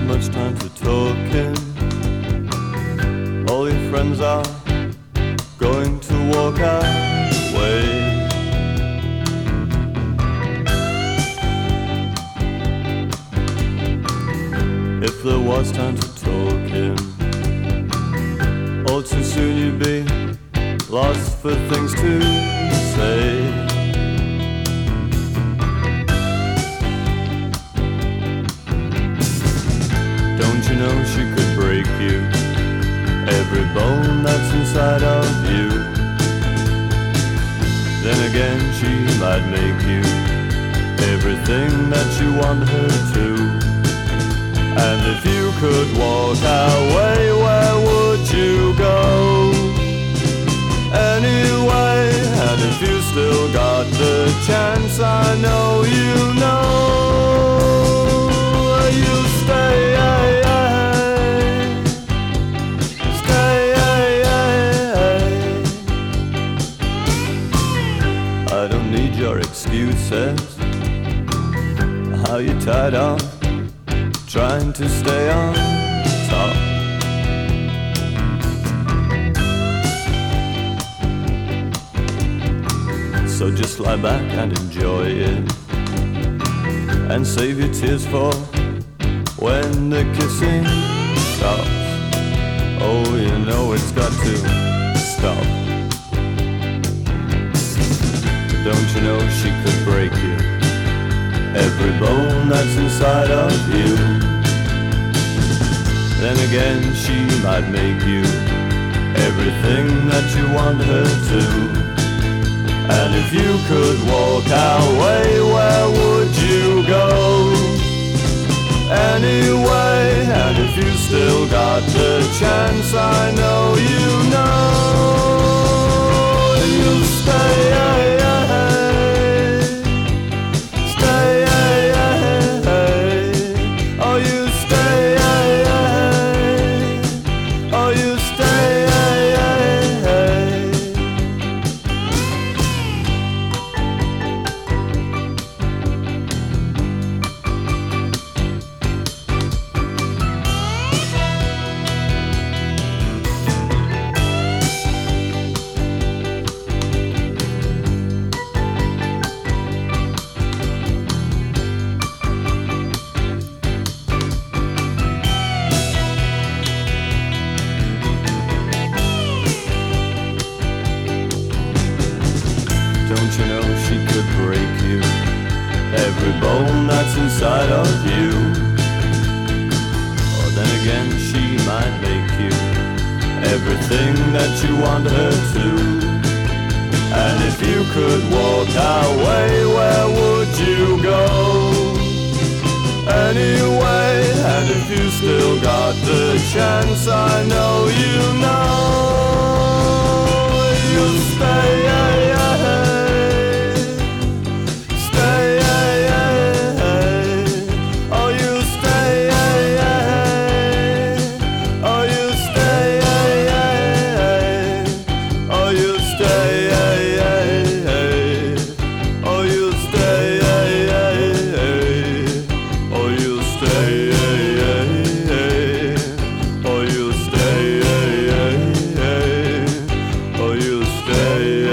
much time for talking. All your friends are going to walk away. If there was time for talking, all too soon you'd be lost for things to say. Don't you know she could break you, every bone that's inside of you? Then again she might make you everything that you want her to. And if you could walk away, where would you go? Anyway, and if you still got the chance, I know you know you'll stay. I don't need your excuses, how you tied up trying to stay on top. So just lie back and enjoy it, and save your tears for when the kissing stops. Oh, you know it's got to stop. Don't you know she could break you, every bone that's inside of you? Then again she might make you everything that you want her to. And if you could walk away, where would you go? Anyway, and if you still got the chance, I know you know you'll stay. Don't you know she could break you, every bone that's inside of you? Or then again she might make you everything that you want her to. And if you could walk away, where would you go? Anyway, and if you still got the chance, I know you know you'll stay. Stay.